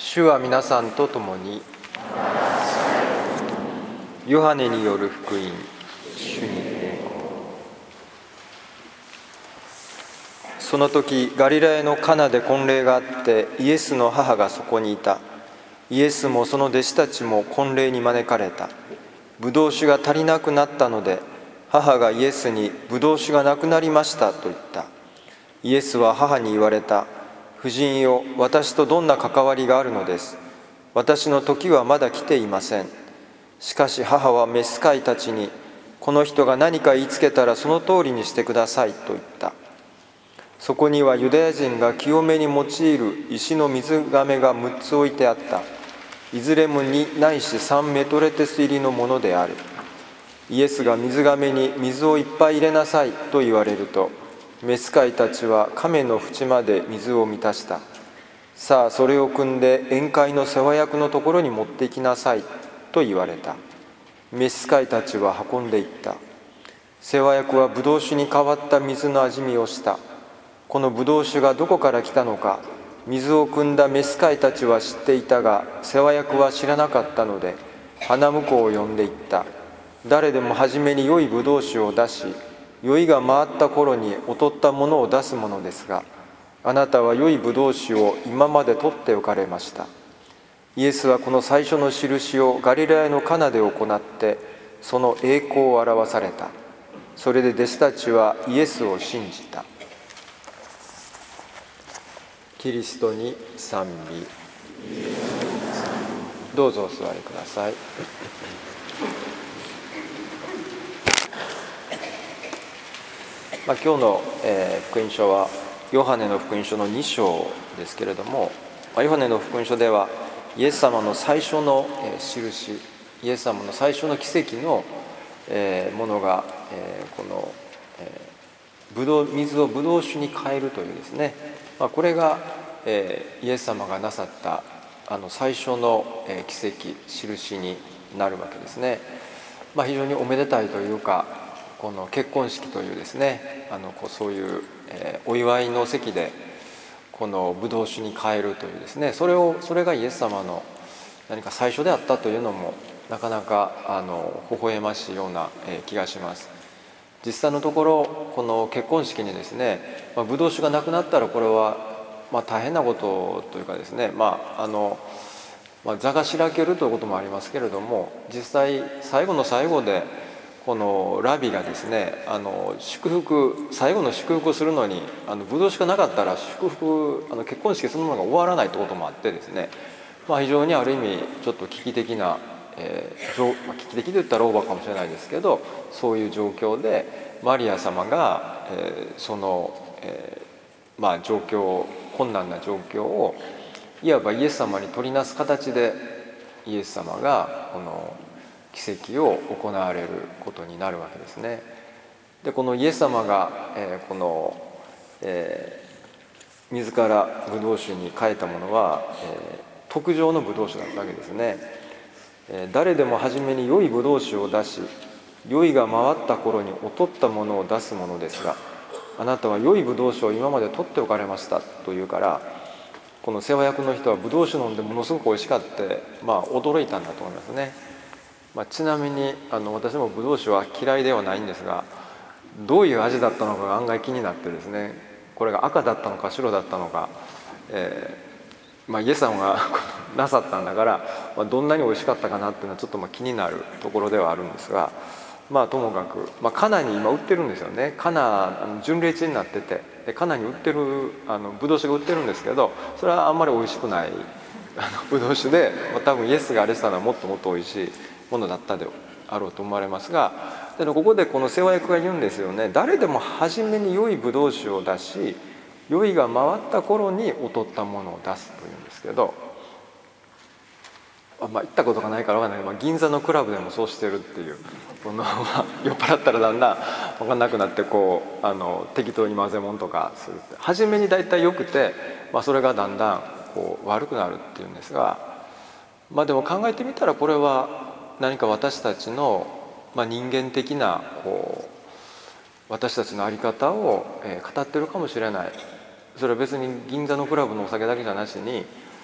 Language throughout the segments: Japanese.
主は皆さんと共に。ヨハネによる福音。主に栄光。その時ガリラヤのカナで婚礼があって、イエスの母がそこにいた。イエスもその弟子たちも婚礼に招かれた。ブドウ酒が足りなくなったので、母がイエスにブドウ酒がなくなりましたと言った。イエスは母に言われた。夫人よ、私とどんな関わりがあるのです。私の時はまだ来ていません。しかし母は召使いたちに、この人が何か言いつけたらその通りにしてくださいと言った。そこにはユダヤ人が清めに用いる石の水甕が6つ置いてあった。いずれも2ないし3メトレテス入りのものである。イエスが水甕に水をいっぱい入れなさいと言われると、召使いたちは亀の縁まで水を満たした。さあそれを汲んで宴会の世話役のところに持って行きなさいと言われた。召使いたちは運んでいった。世話役はブドウ酒に変わった水の味見をした。このブドウ酒がどこから来たのか、水を汲んだ召使いたちは知っていたが、世話役は知らなかったので、花婿を呼んでいった。誰でも初めに良いブドウ酒を出し、酔いが回った頃に劣ったものを出すものですが、あなたは良いブドウ酒を今まで取っておかれました。イエスはこの最初の印をガリラヤのカナで行って、その栄光を表された。それで弟子たちはイエスを信じた。キリストに賛美。どうぞお座りください。今日の、福音書はヨハネの福音書の2章ですけれども、ヨハネの福音書ではイエス様の最初の、印、イエス様の最初の奇跡の、ものが、この、水をブドウ酒に変えるというですね、これが、イエス様がなさった最初の、奇跡、印になるわけですね。非常におめでたいというか、この結婚式というですね、そういう、お祝いの席でこのブドウ酒に変えるというですね、それがイエス様の何か最初であったというのもなかなか微笑ましいような、気がします。実際のところこの結婚式にですね、ブドウ酒がなくなったらこれは大変なことというかですね、座がしらけるということもありますけれども、実際最後の最後でこのラビがですね、最後の祝福をするのにブドウ酒がなかったら結婚式そのものが終わらないということもあってですね、非常にある意味ちょっと危機的な、危機的と言ったらオーバーかもしれないですけど、そういう状況でマリア様が、その、困難な状況をいわばイエス様に取りなす形でイエス様がこの奇跡を行われることになるわけですね。でこのイエス様が、この、水からブドウ酒に変えたものは、特上のブドウ酒だったわけですね。誰でも初めに良いブドウ酒を出し、酔いが回った頃に劣ったものを出すものですが、あなたは良いブドウ酒を今まで取っておかれましたというから、この世話役の人はブドウ酒飲んでものすごく美味しかって、驚いたんだと思いますね。ちなみに私もブドウ酒は嫌いではないんですが、どういう味だったのかが案外気になってですね、これが赤だったのか白だったのか、イエスさんがなさったんだから、どんなに美味しかったかなっていうのはちょっと気になるところではあるんですが、ともかく、カナに今売ってるんですよね。カナ巡礼地になってて、カナに売ってるブドウ酒が売ってるんですけど、それはあんまり美味しくないブドウ酒で、多分イエスがあれしたのはもっともっと美味しいものだったであろうと思われますが、でここでこの世話役が言うんですよね。誰でも初めに良いブドウ酒を出し、酔いが回った頃に劣ったものを出すというんですけど、行ったことがないから分からないけど、銀座のクラブでもそうしてるっていう、酔っ払ったらだんだん分かんなくなって適当に混ぜ物とかするって、初めに大体良くて、それがだんだん悪くなるっていうんですが、でも考えてみたらこれは何か私たちの、人間的な私たちの在り方を、語ってるかもしれない。それは別に銀座のクラブのお酒だけじゃなしに、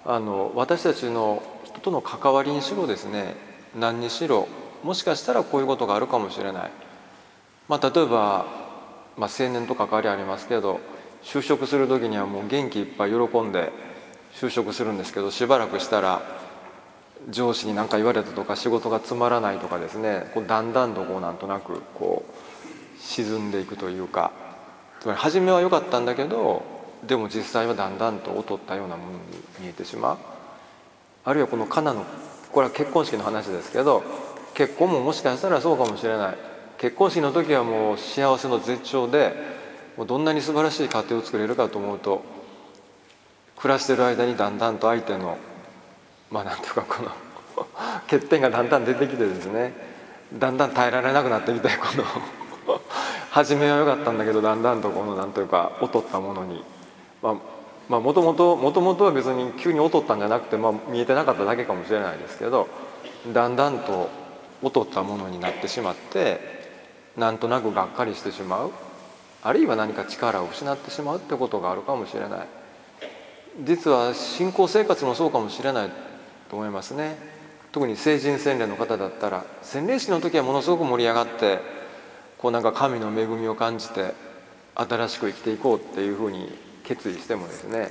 私たちの人との関わりにしろですね、何にしろもしかしたらこういうことがあるかもしれない。例えば、青年と関わりありますけど、就職する時にはもう元気いっぱい喜んで就職するんですけど、しばらくしたら上司に何か言われたとか仕事がつまらないとかですね、だんだんとなんとなく沈んでいくというか、つまり初めは良かったんだけど、でも実際はだんだんと劣ったようなものに見えてしまう。あるいはこのカナの、これは結婚式の話ですけど、結婚ももしかしたらそうかもしれない。結婚式の時はもう幸せの絶頂で、もうどんなに素晴らしい家庭を作れるかと思うと、暮らしてる間にだんだんと相手のなんていうか欠点がだんだん出てきてですね、だんだん耐えられなくなってきて、初めは良かったんだけど、だんだんとなんというか劣ったものに、もともとは別に急に劣ったんじゃなくて、見えてなかっただけかもしれないですけど、だんだんと劣ったものになってしまって、なんとなくがっかりしてしまう、あるいは何か力を失ってしまうってことがあるかもしれない。実は信仰生活もそうかもしれないと思いますね。特に成人洗礼の方だったら、洗礼式の時はものすごく盛り上がって、なんか神の恵みを感じて新しく生きていこうっていうふうに決意してもですね、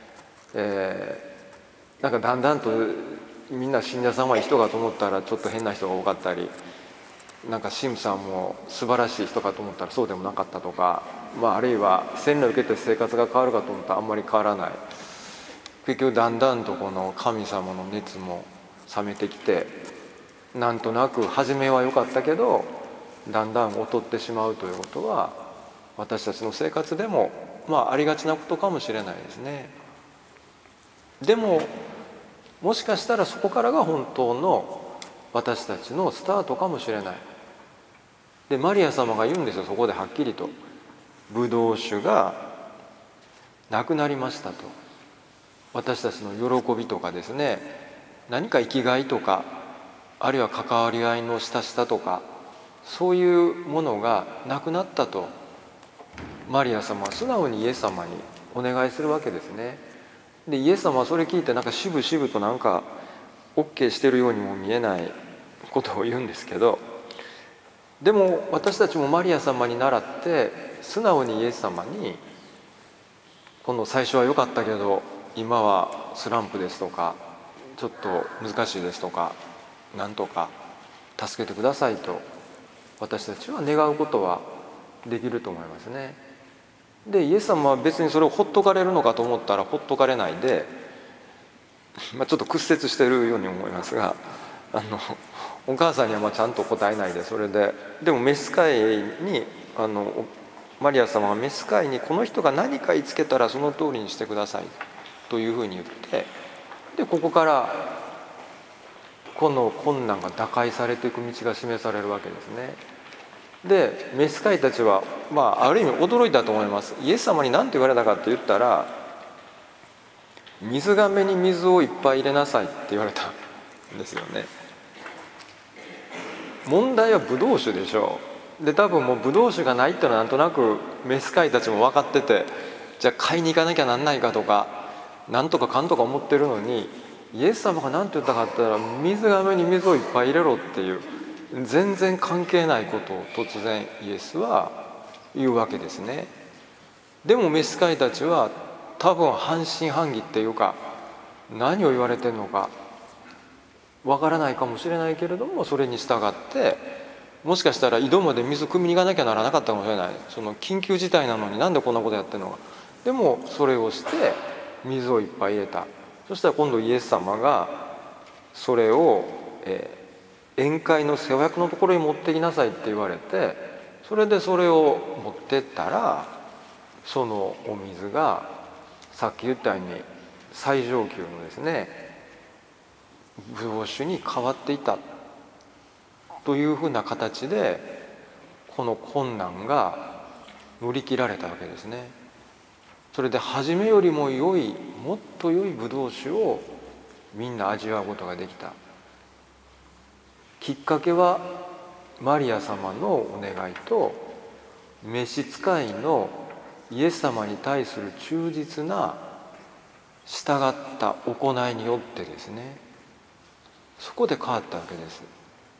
なんかだんだんとみんな信者さんはいい人かと思ったらちょっと変な人が多かったり、なんか神父さんも素晴らしい人かと思ったらそうでもなかったとか、あるいは洗礼を受けて生活が変わるかと思ったらあんまり変わらない。結局だんだんと神様の熱も冷めてきて、なんとなく初めは良かったけどだんだん劣ってしまうということは、私たちの生活でもありがちなことかもしれないですね。でももしかしたらそこからが本当の私たちのスタートかもしれない。でマリア様が言うんですよ、そこではっきりと。ブドウ酒がなくなりましたと。私たちの喜びとかですね、何か生きがいとか、あるいは関わり合いの親しさとか、そういうものがなくなったと、マリア様は素直にイエス様にお願いするわけですね。でイエス様はそれ聞いてなんか渋々となんか OK してるようにも見えないことを言うんですけど、でも私たちもマリア様に倣って素直にイエス様に、この最初は良かったけど今はスランプですとかちょっと難しいですとか、なんとか助けてくださいと私たちは願うことはできると思いますね。でイエス様は別にそれをほっとかれるのかと思ったらほっとかれないで、ちょっと屈折してるように思いますが、お母さんにはちゃんと答えないで、それででも召使いにマリア様は召使いにこの人が何か言いつけたらその通りにしてくださいというふうに言って、でここからこの困難が打開されていく道が示されるわけですね。で召使いたちはある意味驚いたと思います。イエス様に何て言われたかって言ったら、水がめに水をいっぱい入れなさいって言われたんですよね。問題はブドウ酒でしょう。で多分もうブドウ酒がないっていうのはなんとなく召使いたちも分かってて、じゃあ買いに行かなきゃなんないかとかなんとかかんとか思ってるのに、イエス様が何て言ったかって言ったら、水がめに水をいっぱい入れろっていう、全然関係ないことを突然イエスは言うわけですね。でも召使いたちは多分半信半疑っていうか、何を言われてるのかわからないかもしれないけれども、それに従ってもしかしたら井戸まで水汲みに行かなきゃならなかったかもしれない。その緊急事態なのになんでこんなことやってるのか。でもそれをして水をいっぱい入れた。そしたら今度イエス様がそれを、宴会の世話役のところに持ってきなさいって言われて、それでそれを持ってったら、そのお水がさっき言ったように最上級のですねブドウ酒に変わっていたというふうな形で、この困難が乗り切られたわけですね。それで初めよりも良い、もっと良いブドウ酒をみんな味わうことができた。きっかけはマリア様のお願いと召使いのイエス様に対する忠実な従った行いによってですね、そこで変わったわけです。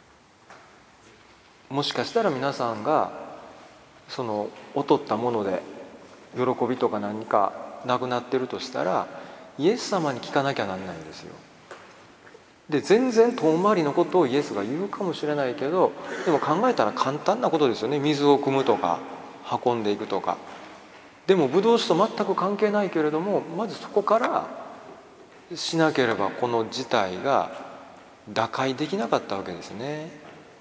もしかしたら皆さんがその劣ったもので喜びとか何かなくなってるとしたら、イエス様に聞かなきゃなんないんですよ。で全然遠回りのことをイエスが言うかもしれないけど、でも考えたら簡単なことですよね。水を汲むとか運んでいくとか。でもブドウ酒と全く関係ないけれども、まずそこからしなければこの事態が打開できなかったわけですね。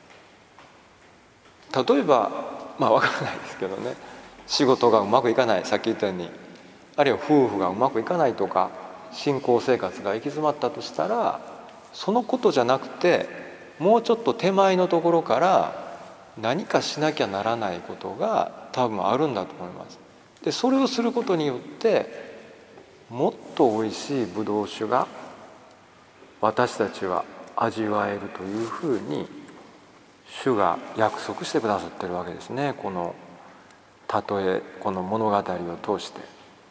例えばわからないですけどね、仕事がうまくいかない、さっき言ったように、あるいは夫婦がうまくいかないとか、信仰生活が行き詰まったとしたら、そのことじゃなくてもうちょっと手前のところから何かしなきゃならないことが多分あるんだと思います。でそれをすることによってもっとおいしいブドウ酒が私たちは味わえるというふうに主が約束してくださってるわけですね。この例え、この物語を通して。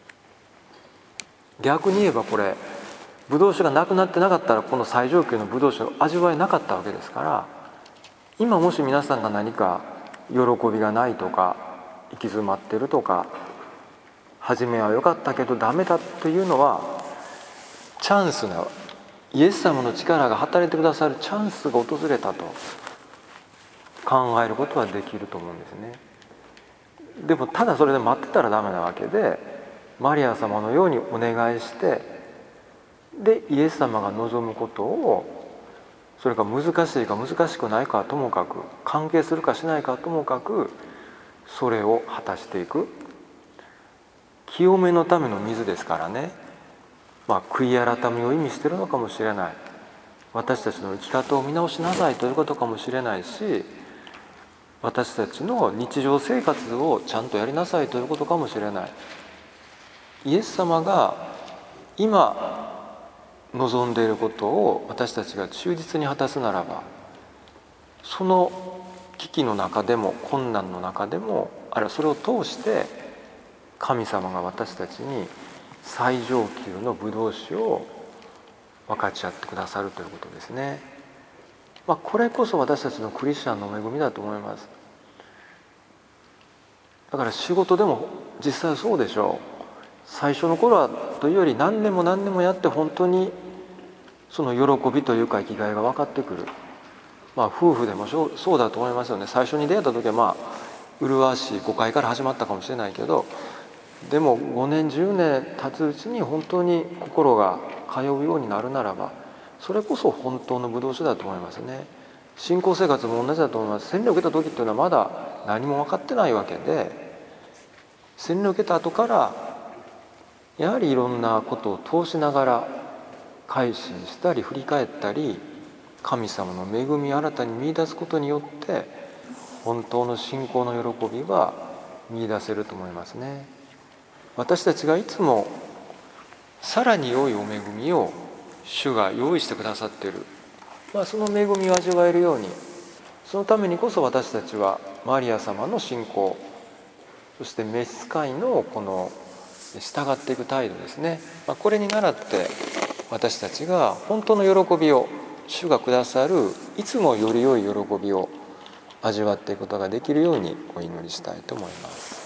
逆に言えばこれブドウ酒がなくなってなかったら、この最上級のブドウ酒を味わえなかったわけですから、今もし皆さんが何か喜びがないとか行き詰まってるとか、初めは良かったけどダメだというのはチャンスな、イエス様の力が働いてくださるチャンスが訪れたと考えることはできると思うんですね。でもただそれで待ってたらダメなわけで、マリア様のようにお願いして、でイエス様が望むことを、それが難しいか難しくないかはともかく、関係するかしないかはともかく、それを果たしていく。清めのための水ですからね、悔い改めを意味しているのかもしれない。私たちの生き方を見直しなさいということかもしれないし、私たちの日常生活をちゃんとやりなさいということかもしれない。イエス様が今望んでいることを私たちが忠実に果たすならば、その危機の中でも困難の中でも、あるいはそれを通して神様が私たちに最上級のブドウ酒を分かち合ってくださるということですね。これこそ私たちのクリスチャンの恵みだと思います。だから仕事でも実際そうでしょう。最初の頃はというより何年も何年もやって本当にその喜びというか生きがいが分かってくる。夫婦でもそうだと思いますよね。最初に出会った時は麗しい誤解から始まったかもしれないけど、でも5年10年経つうちに本当に心が通うようになるならば、それこそ本当のブドウ酒だと思いますね。信仰生活も同じだと思います。洗礼を受けた時っていうのはまだ何も分かってないわけで、洗礼を受けた後からやはりいろんなことを通しながら改心したり振り返ったり、神様の恵みを新たに見出すことによって本当の信仰の喜びは見出せると思いますね。私たちがいつもさらに良いお恵みを主が用意してくださっている、その恵みを味わえるように、そのためにこそ私たちはマリア様の信仰、そして召使いのこの従っていく態度ですね、これに倣って私たちが本当の喜びを、主がくださるいつもより良い喜びを味わっていくことができるようにお祈りしたいと思います。